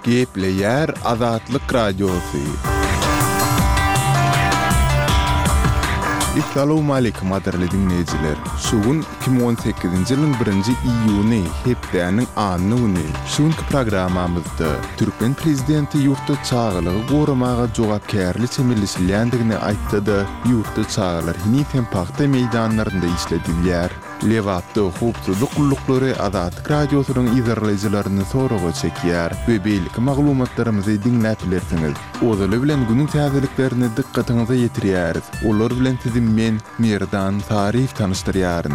Gepleyer Azatlyk Radiosu. Assalamu alaykum adarly dinleyijiler. Şugun 2018-nji ýylyň 1-nji iýuny hepdäniň anyny. Şuňky programmamyzda Türkmen prezidenti ýurtda çağılygy goramaga jogapkärli çemilişilýändigini aýtdy. Ýurtda çağılar hinifen paxta meýdanlarynda işledilýär. Lewatda hukuk gullukları Azatlyk Radiosynyň izleyijilerini soragy çekýär we beýlik maglumatlarymyzy dinläp bilersiňiz. Ozaly bilen günüň täzeliklerini dikkatiňize ýetirýäris. Olar bilen sizin men Merdan Tarif tanıştırýaryn.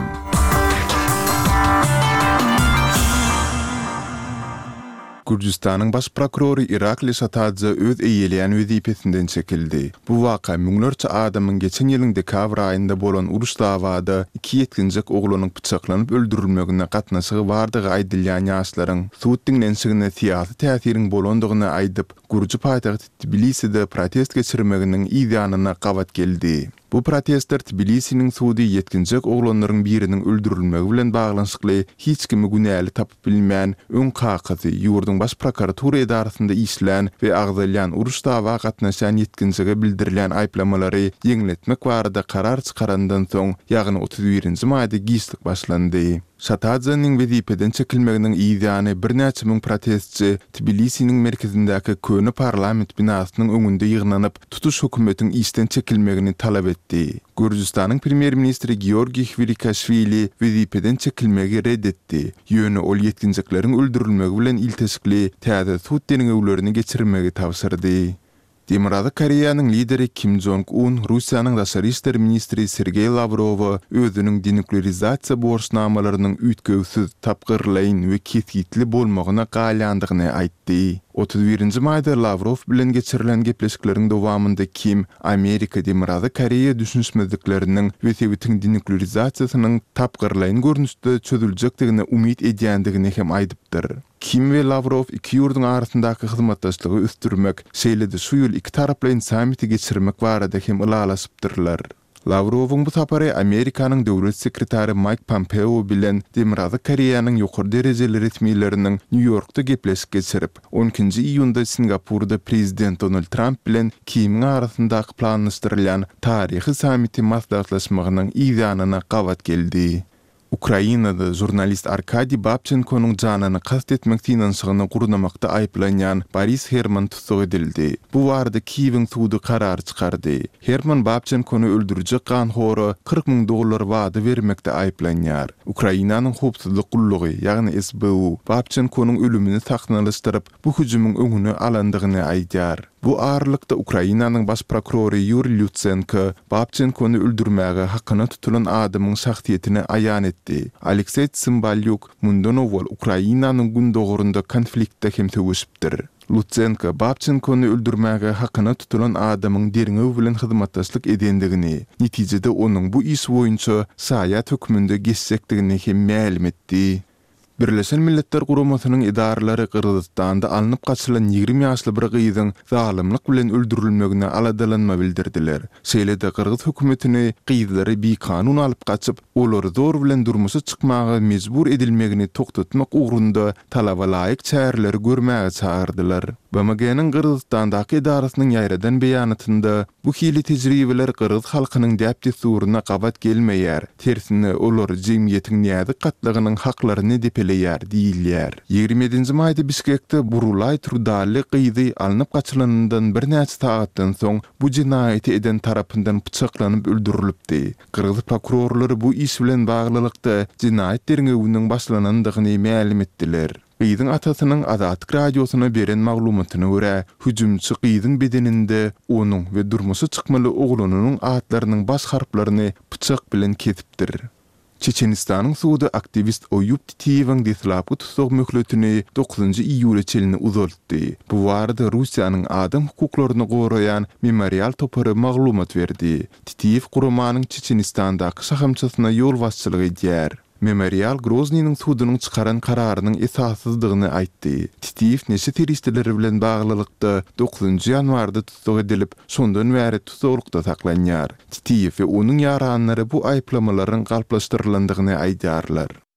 Gürjistanyň baş prokurory Irakli Satadze öz eýelýän wezipesinden çekildi. Bu waka müňlerçe adamyň geçen ýylyň dekabr aýynda bolan uruş dawada 2 ýetkinjek oglanyň pyçaklanyp öldürilmegine gatnaşygy bardygy aýdylýan ýaşlaryň suwut dinlenşigine siýasy täsiriň bolandygyny aýdyp, Gürji paýtagty Tbiliside protest geçirmeginiň ýanyna gawat geldi. Bu protestler Tbilisi'nin suudi yetkinjek oglanlaryň biriniň öldürilmegi bilen baglanyşykly hiç kimi günäli tapyp bilmän öň kakazy ýurduň baş prokuratura edarasynda işlän we agzalyan uruş dawa gatnaşan yetkinjege bildirilýän aýplamalary ýeňletmek barada karar çykarandan soň ýagny 31-nji maýda giýişlik başlandy. Satadze'nin wezipeden çekilmeginiň ýany birnäçe müň protestçi Tbilisi'nin merkezindäki köni parlament binasynyň öňünde ýygnanyp tutuş hökümetiň işden çekilmegini talap etdi. Gürjistanyň premier ministri Georgiy Kvirikashvili wezipeden çekilmegi reddetdi. Ýöne ol yetkinjekleriň öldürilmegi bilen iltesikli täze suwut deneglerini geçirmegi tapşyrdy. Demokrat Koreýanyň lideri Kim Jong-un Russiýanyň daşary işler ministri Sergey Lavrowy özüniň denuklerizasiýa borçnamalarynyň üýtgewsiz, tapgyrlaýyn we kesgitli bolmagyna galýandygyny aýtdy. 31-nji maýda Lavrov bilen geçirilen gepleşikleriň dowamynda Kim Amerika Demokrat Koreýa düşünşmezlikleriniň we Sowetiň denuklerizasiýasynyň tapgyrlaýyn görnüşde çözüljekdigine umyt edýändigini hem aýdypdyr. Kim we Lavrov iki ýurduň arasyndaky hyzmatdaşlygy üstürmek, şeýlede şu ýyl iki taraply samiti geçirmek barada hem ylalaşypdyrlar. Lavrowyň bu sapary Amerikanyň döwlet sekretary Mike Pompeo bilen Demokrat Koreýanyň ýokary derejeli resmiýetleriniň New Yorkda gepleşik geçirip, 12-nji iýunda Singapurda prezident Donald Trump bilen Kim'iň arasyndaky planlaşdyrylýan taryhy samiti maslahatlaşmagynyň ýanyna gawat geldi. Ukrainada jurnalist Arkadiy Babchenko'nun janyny kast etmek tinanşygyny gurnamakda aýplanýan Boris Herman tutsak edildi. Bu warda Kiýewiň suwdy karar çykardy. Herman Babchenko'nu öldürjek ganhora $40,000 wada bermekde aýplanýar. Ukrainanyň howpsuzlyk gullugy, ýagny SBU, Babchenko'nun ölümini saknalaşdyryp, bu hüjümüň öňüni alandygyny aýdýar. Bu arlykda Ukrainanyň baş prokurory Yuri Lutsenko Babchenko'nu öldürmäge hakyna tutulan adamyň şahsiýetini aýan etdi. Aleksey Tsimbalyuk mundan owal Ukrainanyň gündogurunda konfliktde hem töwüşipdir. Lutsenko Babchenko'nu öldürmäge hakyna tutulan adamyň derňew bilen hyzmatdaşlyk edendigini, netijede onuň bu iş boýunça saýat hökmünde geçsekdigini hem ma'lum etdi. Birleşen Milletler Guramasynyň idaralary Kırgızstanda alınıp gaçylan 20 ýaşly bir gyzyň zalymlyk bilen öldürilmegine aladalanma bildirdiler. Şeýlede Kırgız hökümetini gyzlary bir kanun alyp gaçyp, olary zor bilen durmuşy çykmaga mejbur edilmegini toktatmak ugrunda talaba laýyk çäreleri görmäge çağırdylar. BMG'niň Kırgızstandaky idarasynyň ýaýradan beýanatynda bu hili tejribeler Kırgız halkynyň däp desuruna gawat gelmeýär. Tersine olar jemgyýetiň näzik gatlagynyň haklaryny depeleýär diýilýär. 27-nji maýda Bişkekde Burulay Trudally gyzy alınıp gaçylanyndan bir näçe saatdan soň bu jinaýaty eden tarapyndan pyçaklanyp öldürilipdi. Kırgız prokurorlary bu iş bilen baglylykda jinaýat derňewining başlanandygyny ma'lum etdiler. Gyzyň atasynyň Azatlyk Radiosyna beren maglumatyna görä, hüjümçi gyzyň bedeninde onuň we durmuşy çykmaly oglanynyň atlarynyň baş harplaryny pyçak bilen kesipdir. Çeçenistanyň suwdy aktivist Oyup Titiýewiň deslapy tutsak möhletini 9-njy iýule çelini uzatdy. Bu warda Russiýanyň adam hukuklaryny goraýan memorial topary maglumat berdi. Titiýew guramanyň Çeçenistandaky şahamçasyna ýol başçylyk edýär. Memorial Groznyň suwdynyň çykaran kararynyň esassyzdygyny aýtdy. Titiýew neşe teristleri bilen baglylykda 9-njy ýanwarda tutsak edilip, şondan bäri tutsaklykda saklanýar. Titiýew we onuň ýaranlary bu aýplamalaryň galplaşdyrylanyny aýdýarlar.